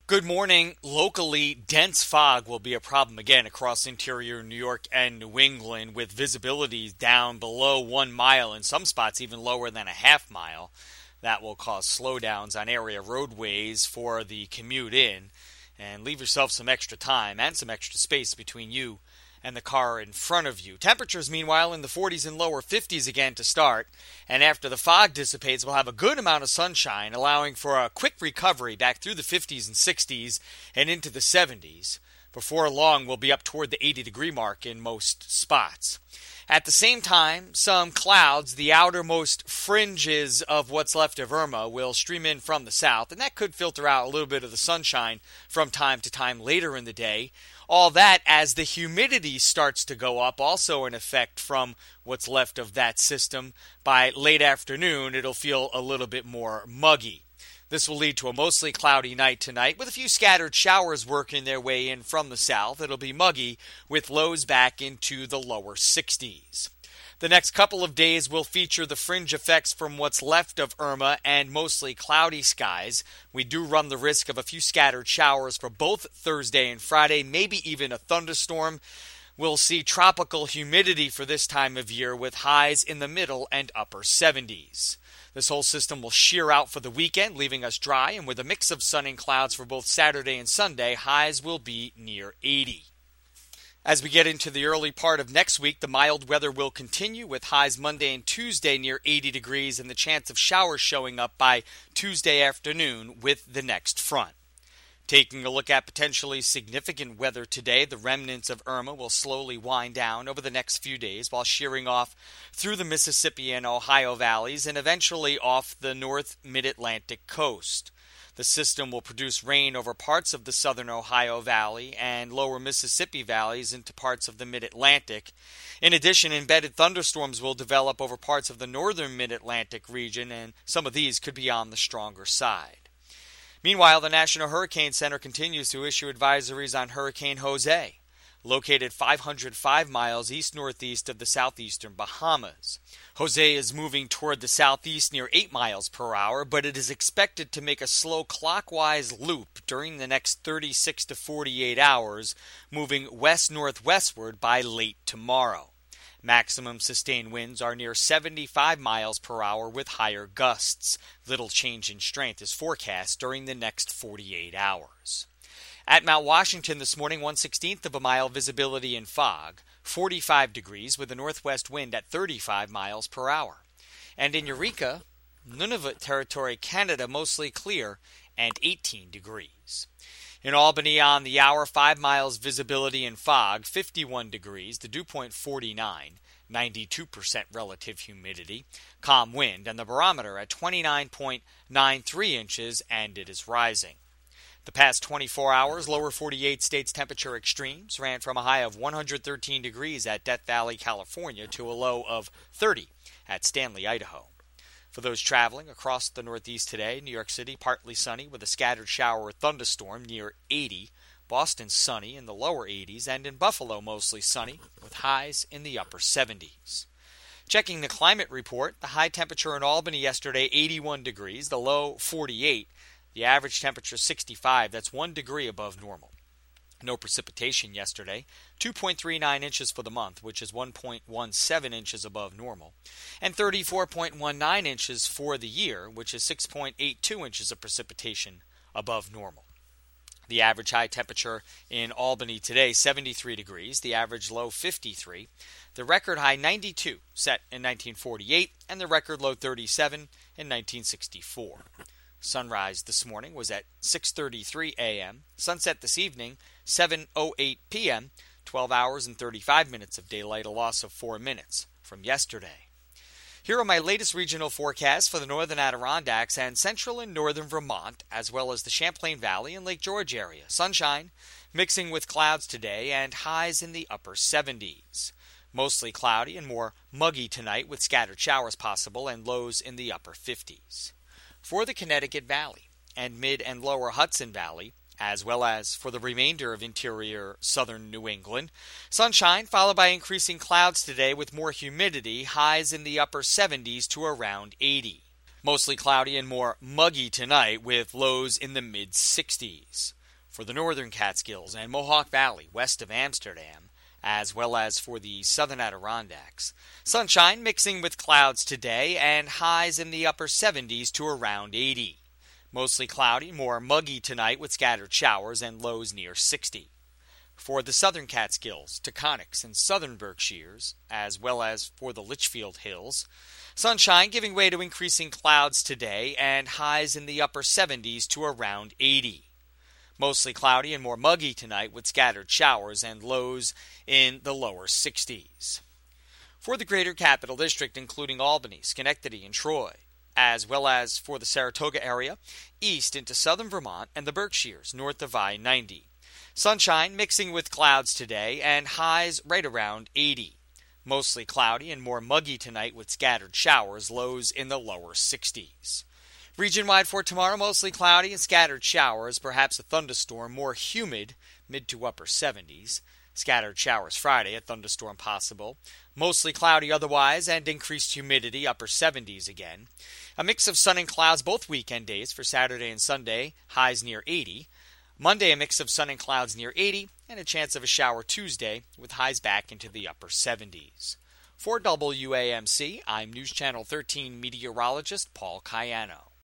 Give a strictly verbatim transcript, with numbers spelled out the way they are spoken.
Good morning. Locally, dense fog will be a problem again across interior New York and New England, with visibility down below one mile, in some spots even lower than a half mile. That will cause slowdowns on area roadways for the commute in, and leave yourself some extra time and some extra space between you and the car in front of you. Temperatures, meanwhile, in the forties and lower fifties again to start, and after the fog dissipates, we'll have a good amount of sunshine, allowing for a quick recovery back through the fifties and sixties and into the seventies. Before long, we'll be up toward the eighty degree mark in most spots. At the same time, some clouds, the outermost fringes of what's left of Irma, will stream in from the south, and that could filter out a little bit of the sunshine from time to time later in the day. All that as the humidity starts to go up, also an effect from what's left of that system. By late afternoon, it'll feel a little bit more muggy. This will lead to a mostly cloudy night tonight, with a few scattered showers working their way in from the south. It'll be muggy, with lows back into the lower sixties. The next couple of days will feature the fringe effects from what's left of Irma and mostly cloudy skies. We do run the risk of a few scattered showers for both Thursday and Friday, maybe even a thunderstorm. We'll see tropical humidity for this time of year, with highs in the middle and upper seventies. This whole system will shear out for the weekend, leaving us dry, and with a mix of sun and clouds for both Saturday and Sunday, highs will be near eighty. As we get into the early part of next week, the mild weather will continue, with highs Monday and Tuesday near eighty degrees and the chance of showers showing up by Tuesday afternoon with the next front. Taking a look at potentially significant weather today, the remnants of Irma will slowly wind down over the next few days while shearing off through the Mississippi and Ohio valleys and eventually off the north mid-Atlantic coast. The system will produce rain over parts of the southern Ohio Valley and lower Mississippi valleys into parts of the mid-Atlantic. In addition, embedded thunderstorms will develop over parts of the northern mid-Atlantic region, and some of these could be on the stronger side. Meanwhile, the National Hurricane Center continues to issue advisories on Hurricane Jose, located five hundred five miles east-northeast of the southeastern Bahamas. Jose is moving toward the southeast near eight miles per hour, but it is expected to make a slow clockwise loop during the next thirty-six to forty-eight hours, moving west-northwestward by late tomorrow. Maximum sustained winds are near seventy-five miles per hour with higher gusts. Little change in strength is forecast during the next forty-eight hours. At Mount Washington this morning, one sixteenth of a mile visibility in fog, forty-five degrees with a northwest wind at thirty-five miles per hour. And in Eureka, Nunavut Territory, Canada, mostly clear and eighteen degrees. In Albany on the hour, five miles visibility in fog, fifty-one degrees, the dew point forty-nine, ninety-two percent relative humidity, calm wind, and the barometer at twenty-nine point nine three inches, and it is rising. The past twenty-four hours, lower forty-eight states temperature extremes ran from a high of one hundred thirteen degrees at Death Valley, California, to a low of thirty at Stanley, Idaho. For those traveling across the Northeast today, New York City partly sunny with a scattered shower or thunderstorm near eighty. Boston sunny in the lower eighties, and in Buffalo mostly sunny with highs in the upper seventies. Checking the climate report, the high temperature in Albany yesterday, eighty-one degrees, the low forty-eight. The average temperature sixty-five, that's one degree above normal. No precipitation yesterday, two point three nine inches for the month, which is one point one seven inches above normal, and thirty-four point one nine inches for the year, which is six point eight two inches of precipitation above normal. The average high temperature in Albany today, seventy-three degrees, the average low fifty-three, the record high ninety-two set in nineteen forty-eight, and the record low thirty-seven in nineteen sixty-four. Sunrise this morning was at six thirty-three a.m. Sunset this evening, seven oh eight p.m., twelve hours and thirty-five minutes of daylight, a loss of four minutes from yesterday. Here are my latest regional forecasts for the northern Adirondacks and central and northern Vermont, as well as the Champlain Valley and Lake George area. Sunshine mixing with clouds today and highs in the upper seventies. Mostly cloudy and more muggy tonight with scattered showers possible and lows in the upper fifties. For the Connecticut Valley and mid and lower Hudson Valley, as well as for the remainder of interior southern New England, sunshine followed by increasing clouds today with more humidity, highs in the upper seventies to around eighty. Mostly cloudy and more muggy tonight with lows in the mid sixties. For the northern Catskills and Mohawk Valley west of Amsterdam, as well as for the southern Adirondacks, sunshine mixing with clouds today and highs in the upper seventies to around eighty. Mostly cloudy, more muggy tonight with scattered showers and lows near sixty. For the southern Catskills, Taconics, and southern Berkshires, as well as for the Litchfield Hills, sunshine giving way to increasing clouds today and highs in the upper seventies to around eighty. Mostly cloudy and more muggy tonight with scattered showers and lows in the lower sixties. For the greater capital district, including Albany, Schenectady, and Troy, as well as for the Saratoga area, east into southern Vermont and the Berkshires, north of I ninety. Sunshine mixing with clouds today and highs right around eighty. Mostly cloudy and more muggy tonight with scattered showers, lows in the lower sixties. Region-wide for tomorrow, mostly cloudy and scattered showers, perhaps a thunderstorm, more humid, mid to upper seventies. Scattered showers Friday, a thunderstorm possible. Mostly cloudy otherwise and increased humidity, upper seventies again. A mix of sun and clouds both weekend days for Saturday and Sunday, highs near eighty. Monday, a mix of sun and clouds near eighty, and a chance of a shower Tuesday, with highs back into the upper seventies. For W A M C, I'm News Channel thirteen meteorologist Paul Cayano.